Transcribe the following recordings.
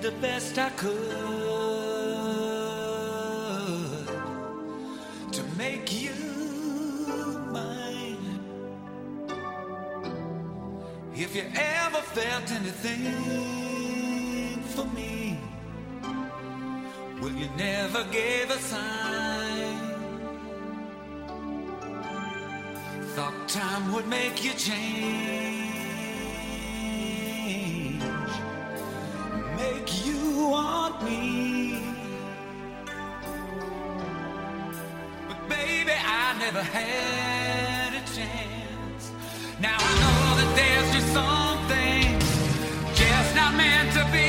the best I could to make you mine. If you ever felt anything for me, well, you never gave a sign. Thought time would make you change, make you want me. But baby, I never had a chance. Now I know that there's just some things just not meant to be.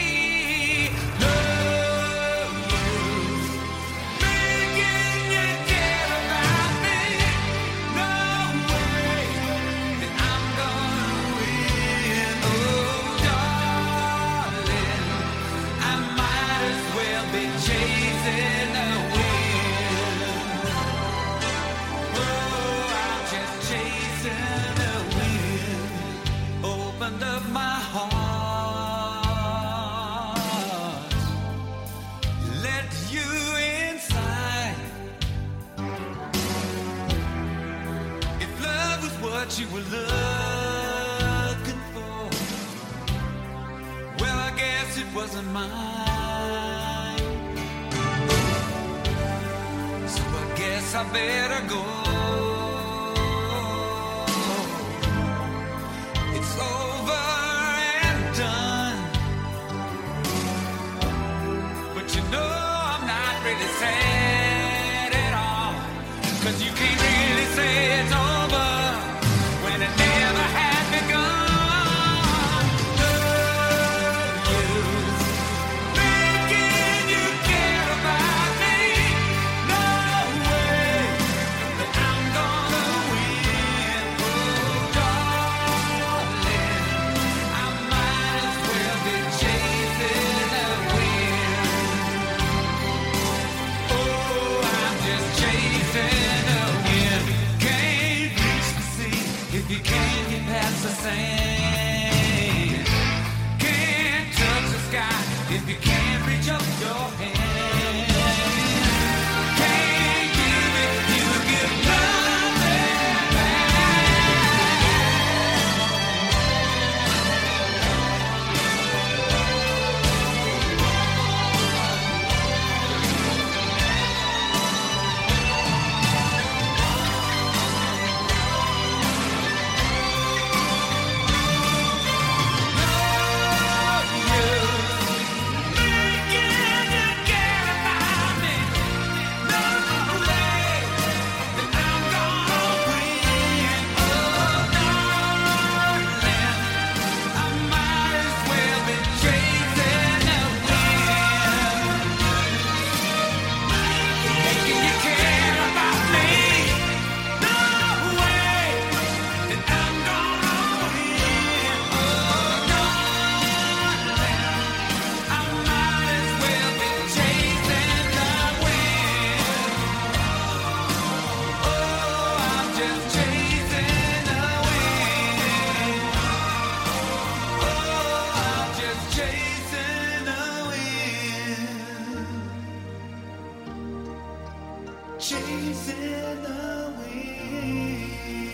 What you were looking for, well, I guess it wasn't mine. So I guess I better go. It's over and done. But you know I'm not really sad at all, 'cause you can't really say it's over when it never had begun. No use thinking you care about me. No way that I'm gonna win. Oh, darling, I might as well be chasing the wind. Oh, I'm just chasing the wind. Can't reach the sea if you can't get past the sand. Can't touch the sky if you can't reach up your hand. Can't give it, you give nothing back. Chasing the wind.